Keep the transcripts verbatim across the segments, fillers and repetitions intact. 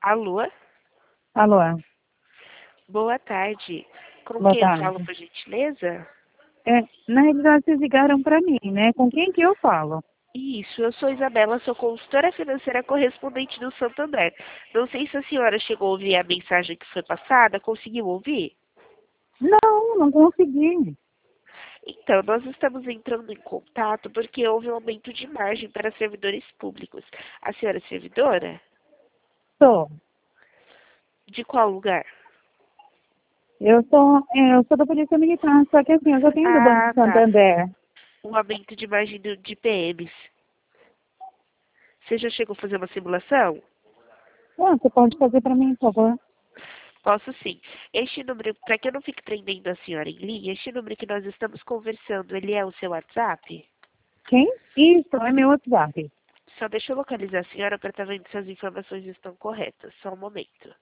Alô? Alô, Boa tarde. Com boa quem eu falo, tarde. por gentileza? É, na realidade, vocês ligaram para mim, né? Com quem que eu falo? Isso, eu sou Isabela, sou consultora financeira correspondente do Santander. Não sei se a senhora chegou a ouvir a mensagem que foi passada, conseguiu ouvir? Não, não consegui. Então, nós estamos entrando em contato porque houve um aumento de margem para servidores públicos. A senhora é servidora? Sou. De qual lugar? Eu sou, é, eu sou da Polícia Militar, só que assim, eu já tenho do Banco Ah, tá. Santander. Um aumento de margem do- de P Ms. Você já chegou a fazer uma simulação? Ah, você pode fazer para mim, por favor? Posso sim. Este número, para que eu não fique prendendo a senhora em linha, este número que nós estamos conversando, ele é o seu WhatsApp? Quem? Isso, é meu WhatsApp. Só deixa eu localizar a senhora para estar vendo se as informações estão corretas. Só um momento.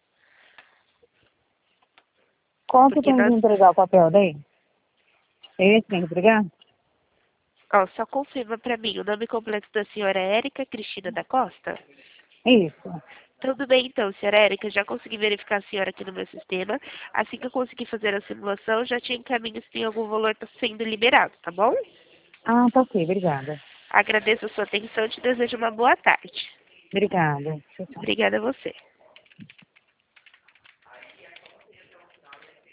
Qual que Porque tem que nós... entregar o papel daí? É esse que tem que entregar? Ó, só confirma para mim, o nome completo da senhora é Érica Cristina da Costa? Isso. Tudo bem então, senhora Érica, já consegui verificar a senhora aqui no meu sistema. Assim que eu conseguir fazer a simulação, já te encaminho se tem algum valor tá sendo liberado, tá bom? Ah, tá ok, obrigada. Agradeço a sua atenção e te desejo uma boa tarde. Obrigada. Tchau, tchau. Obrigada a você.